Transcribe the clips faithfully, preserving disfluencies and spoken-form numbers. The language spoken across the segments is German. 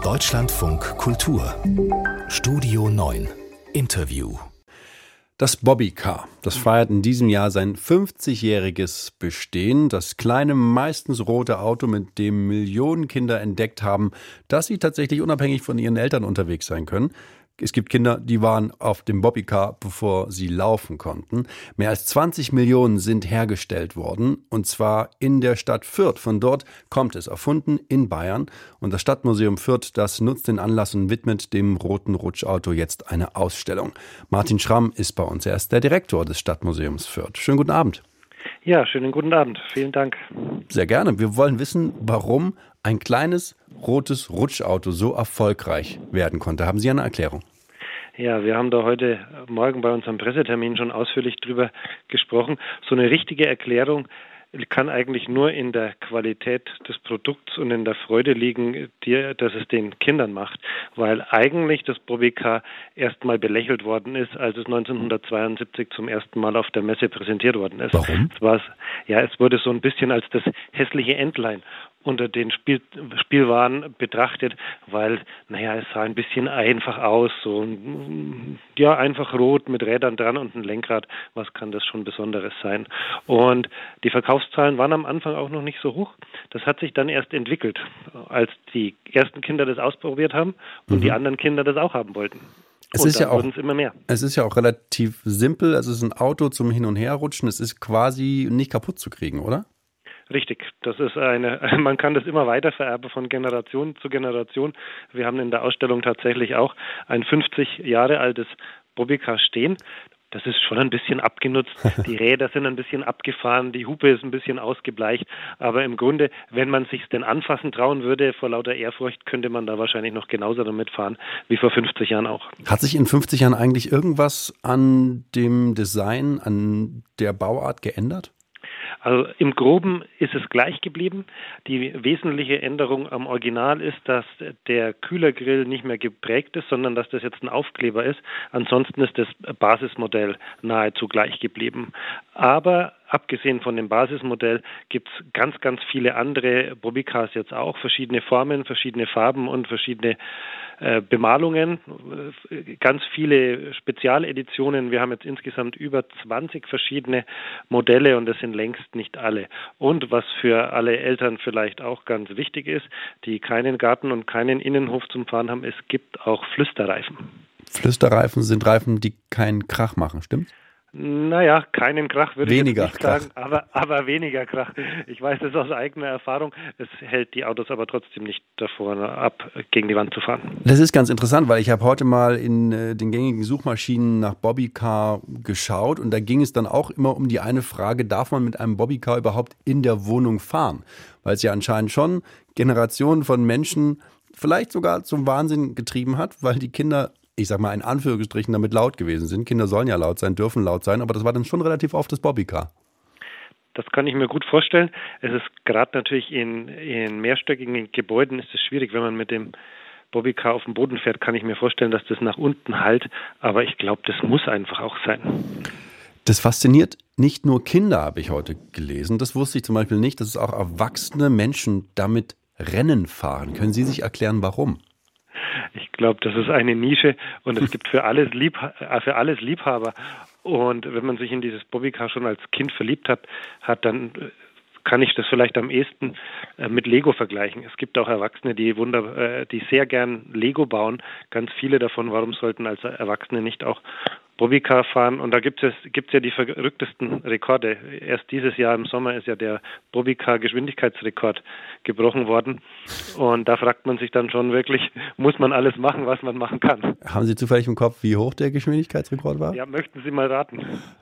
Deutschlandfunk Kultur Studio neun Interview. Das Bobbycar, das feiert in diesem Jahr sein fünfzigjähriges Bestehen. Das kleine, meistens rote Auto, mit dem Millionen Kinder entdeckt haben, dass sie tatsächlich unabhängig von ihren Eltern unterwegs sein können. Es gibt Kinder, die waren auf dem Bobbycar, bevor sie laufen konnten. Mehr als zwanzig Millionen sind hergestellt worden, und zwar in der Stadt Fürth. Von dort kommt es, erfunden in Bayern. Und das Stadtmuseum Fürth, das nutzt den Anlass und widmet dem roten Rutschauto jetzt eine Ausstellung. Martin Schramm ist bei uns. Er ist der Direktor des Stadtmuseums Fürth. Schönen guten Abend. Ja, schönen guten Abend. Vielen Dank. Sehr gerne. Wir wollen wissen, warum ein kleines rotes Rutschauto so erfolgreich werden konnte. Haben Sie eine Erklärung? Ja, wir haben da heute Morgen bei unserem Pressetermin schon ausführlich drüber gesprochen. So eine richtige Erklärung kann eigentlich nur in der Qualität des Produkts und in der Freude liegen, die, dass es den Kindern macht. Weil eigentlich das Bobbycar erstmal belächelt worden ist, als es neunzehnhundertzweiundsiebzig zum ersten Mal auf der Messe präsentiert worden ist. Warum? Es war, ja, es wurde so ein bisschen als das hässliche Entlein unter den Spiel, Spielwaren betrachtet, weil, naja, es sah ein bisschen einfach aus, so, ja, einfach rot mit Rädern dran und ein Lenkrad. Was kann das schon Besonderes sein? Und die Verkaufszahlen waren am Anfang auch noch nicht so hoch. Das hat sich dann erst entwickelt, als die ersten Kinder das ausprobiert haben und mhm. die anderen Kinder das auch haben wollten. Es und ist ja auch, immer mehr. Es ist ja auch relativ simpel. Es ist ein Auto zum Hin- und Herrutschen. Es ist quasi nicht kaputt zu kriegen, oder? Richtig, das ist eine, man kann das immer weiter vererben von Generation zu Generation. Wir haben in der Ausstellung tatsächlich auch ein fünfzig Jahre altes Bobbycar stehen. Das ist schon ein bisschen abgenutzt, die Räder sind ein bisschen abgefahren, die Hupe ist ein bisschen ausgebleicht, aber im Grunde, wenn man sich denn anfassen trauen würde, vor lauter Ehrfurcht, könnte man da wahrscheinlich noch genauso damit fahren, wie vor fünfzig Jahren auch. Hat sich in fünfzig Jahren eigentlich irgendwas an dem Design, an der Bauart geändert? Also im Groben ist es gleich geblieben. Die wesentliche Änderung am Original ist, dass der Kühlergrill nicht mehr geprägt ist, sondern dass das jetzt ein Aufkleber ist. Ansonsten ist das Basismodell nahezu gleich geblieben. Aber abgesehen von dem Basismodell gibt es ganz, ganz viele andere Bobbycars jetzt auch. Verschiedene Formen, verschiedene Farben und verschiedene äh, Bemalungen. Ganz viele Spezialeditionen. Wir haben jetzt insgesamt über zwanzig verschiedene Modelle und das sind längst nicht alle. Und was für alle Eltern vielleicht auch ganz wichtig ist, die keinen Garten und keinen Innenhof zum Fahren haben, es gibt auch Flüsterreifen. Flüsterreifen sind Reifen, die keinen Krach machen, stimmt's? Naja, keinen Krach würde weniger ich jetzt nicht sagen, aber, aber weniger Krach. Ich weiß das aus eigener Erfahrung. Es hält die Autos aber trotzdem nicht davor ab, gegen die Wand zu fahren. Das ist ganz interessant, weil ich habe heute mal in äh, den gängigen Suchmaschinen nach Bobbycar geschaut und da ging es dann auch immer um die eine Frage, darf man mit einem Bobbycar überhaupt in der Wohnung fahren? Weil es ja anscheinend schon Generationen von Menschen vielleicht sogar zum Wahnsinn getrieben hat, weil die Kinder, ich sag mal in Anführungsstrichen, damit laut gewesen sind. Kinder sollen ja laut sein, dürfen laut sein, aber das war dann schon relativ oft das Bobbycar. Das kann ich mir gut vorstellen. Es ist gerade natürlich in, in mehrstöckigen Gebäuden ist es schwierig, wenn man mit dem Bobbycar auf dem Boden fährt, kann ich mir vorstellen, dass das nach unten hallt. Aber ich glaube, das muss einfach auch sein. Das fasziniert nicht nur Kinder, habe ich heute gelesen. Das wusste ich zum Beispiel nicht, dass es auch erwachsene Menschen damit Rennen fahren. Können Sie sich erklären, warum? Ich glaube, das ist eine Nische und es gibt für alles, Lieb- für alles Liebhaber. Und wenn man sich in dieses Bobbycar schon als Kind verliebt hat, hat dann kann ich das vielleicht am ehesten mit Lego vergleichen. Es gibt auch Erwachsene, die wunder, die sehr gern Lego bauen. Ganz viele davon. Warum sollten als Erwachsene nicht auch Bobbycar fahren? Und da gibt es gibt's ja die verrücktesten Rekorde. Erst dieses Jahr im Sommer ist ja der Bobbycar-Geschwindigkeitsrekord gebrochen worden. Und da fragt man sich dann schon wirklich, muss man alles machen, was man machen kann? Haben Sie zufällig im Kopf, wie hoch der Geschwindigkeitsrekord war? Ja, möchten Sie mal raten?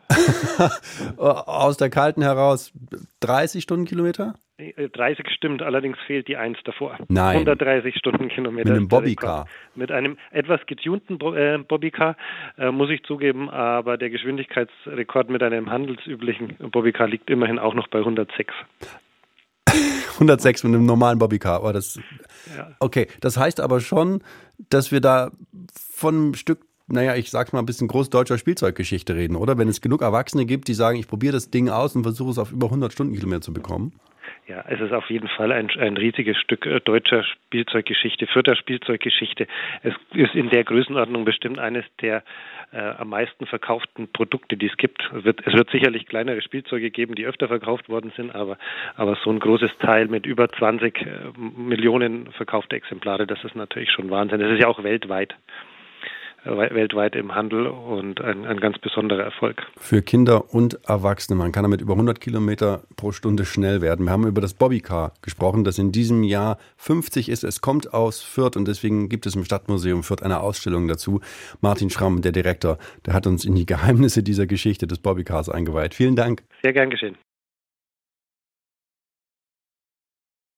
Aus der Kalten heraus dreißig Stundenkilometer? dreißig stimmt, allerdings fehlt die eins davor. Nein. hundertdreißig Stundenkilometer. Mit einem Bobbycar? Mit einem etwas getunten Bo- äh, Bobbycar, äh, muss ich zugeben, aber der Geschwindigkeitsrekord mit einem handelsüblichen Bobbycar liegt immerhin auch noch bei hundertsechs. hundertsechs mit einem normalen Bobbycar. Oh, das, ja. Okay, das heißt aber schon, dass wir da von einem Stück, naja, ich sag's mal ein bisschen großdeutscher Spielzeuggeschichte reden, oder? Wenn es genug Erwachsene gibt, die sagen, ich probiere das Ding aus und versuche es auf über hundert Stundenkilometer zu bekommen. Ja, es ist auf jeden Fall ein, ein riesiges Stück äh, deutscher Spielzeuggeschichte, Fürther Spielzeuggeschichte. Es ist in der Größenordnung bestimmt eines der äh, am meisten verkauften Produkte, die es gibt. Es wird, es wird sicherlich kleinere Spielzeuge geben, die öfter verkauft worden sind, aber, aber so ein großes Teil mit über zwanzig äh, Millionen verkaufte Exemplare, das ist natürlich schon Wahnsinn. Das ist ja auch weltweit. weltweit im Handel und ein, ein ganz besonderer Erfolg. Für Kinder und Erwachsene. Man kann damit über hundert Kilometer pro Stunde schnell werden. Wir haben über das Bobbycar gesprochen, das in diesem Jahr fünfzig ist. Es kommt aus Fürth und deswegen gibt es im Stadtmuseum Fürth eine Ausstellung dazu. Martin Schramm, der Direktor, der hat uns in die Geheimnisse dieser Geschichte des Bobbycars eingeweiht. Vielen Dank. Sehr gern geschehen.